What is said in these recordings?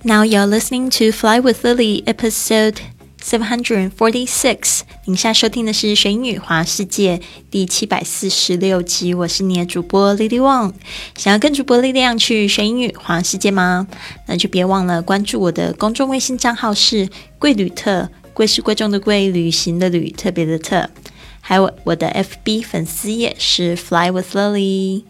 Now you're listening to Fly with Lily, episode 746. 您现在收听的是学英语环世界第746集，我是你的主播 Lily Wang。想要跟主播力量去学英语环世界吗？那就别忘了关注我的公众微信账号是贵旅特，贵是贵重的贵，旅行的旅，特别的特。还有我的 FB 粉丝页是 Fly with Lily。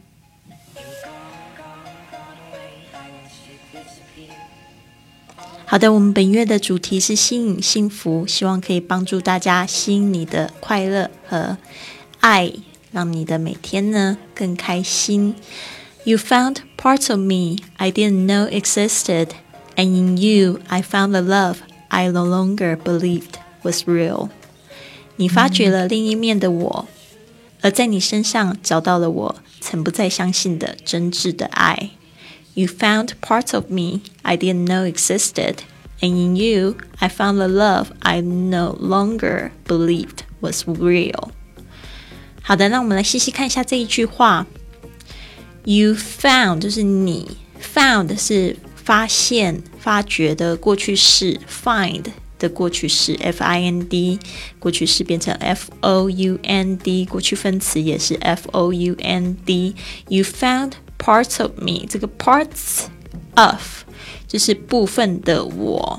好的，我们本月的主题是吸引幸福，希望可以帮助大家吸引你的快乐和爱，让你的每天呢更开心。You found parts of me I didn't know existed, and in you I found the love I no longer believed was real. 你发掘了另一面的我，而在你身上找到了我曾不再相信的真挚的爱。You found parts of me I didn't know existed, and in you, I found the love I no longer believed was real. 好的，那我们来细细看一下这一句话。You found 就是你 found 是发现、发掘的过去式 ，find 的过去式 ，find 过去式变成 found， 过去分词也是 found。You found parts of me， 这个 parts of 就是部分的我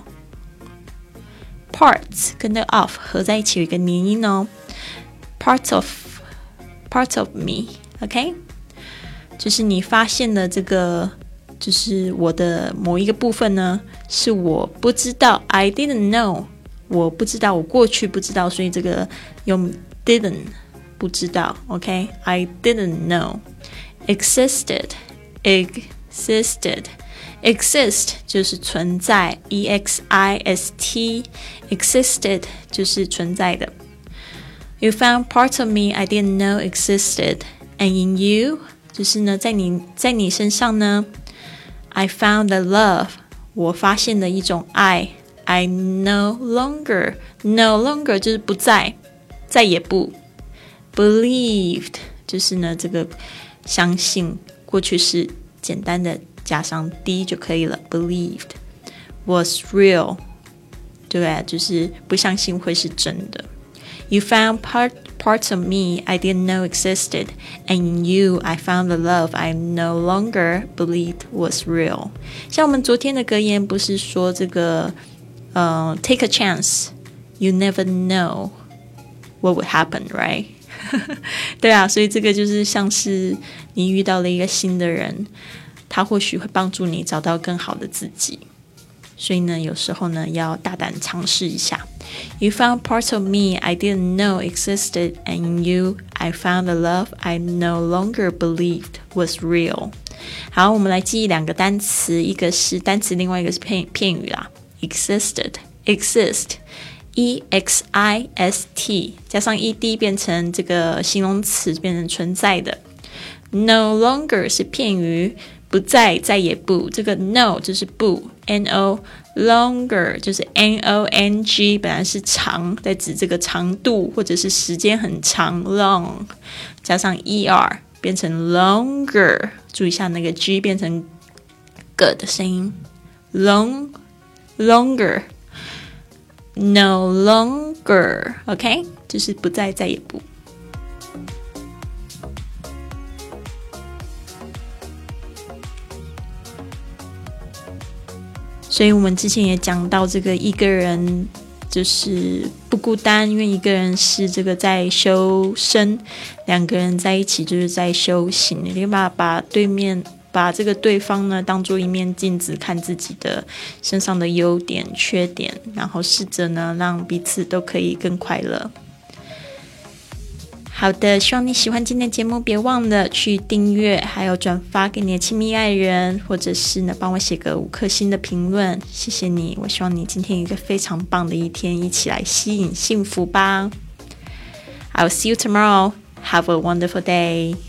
，parts 跟那 of 合在一起有一个连音哦 ，parts of me，OK， 就是你发现的这个，就是我的某一个部分呢，是我不知道 ，I didn't know， 我不知道，我过去不知道，所以这个用 didn't 不知道 ，OK，I didn't know。Existed exist 就是存在 exist existed 就是存在的。You found parts of me I didn't know existed, and in you 就是呢在你身上呢 I found the love 我发现了一种爱 I no longer 就是不再也不 believed 就是呢这个相信过去式简单的加上 d 就可以了 believed was real 对不对？就是不相信会是真的。You found parts of me I didn't know existed, and in you I found the love I no longer believed was real. 像我们昨天的格言不是说这个take a chance, you never know what would happen, right? 对啊，所以这个就是像是你遇到了一个新的人，他或许会帮助你找到更好的自己。所以呢，有时候呢，要大胆尝试一下。You found parts of me I didn't know existed, and in you I found the love I no longer believed was real. 好，我们来记忆两个单词，一个是单词，另外一个是片语啦。Exist E-X-I-S-T 加上 ed 变成这个形容词，变成存在的。No longer 是片语，不再也不，这个 no 就是不 no longer 就是 N-O-N-G 本来是长，在指这个长度或者是时間很長 long 加上 er 变成 longer， 注意一下那个 G 变成 g 的声音 longer No longer OK 就是不再也不。所以我们之前也讲到这个一个人就是不孤单，因为一个人是这个在修身，两个人在一起就是在修行。你可以把这个对方呢当作一面镜子，看自己的身上的优点缺点，然后试着呢让彼此都可以更快乐。好的，希望你喜欢今天的节目，别忘了去订阅还有转发给你的亲密爱人，或者是呢帮我写个5颗星的评论，谢谢你。我希望你今天有一个非常棒的一天，一起来吸引幸福吧。I'll see you tomorrow. Have a wonderful day.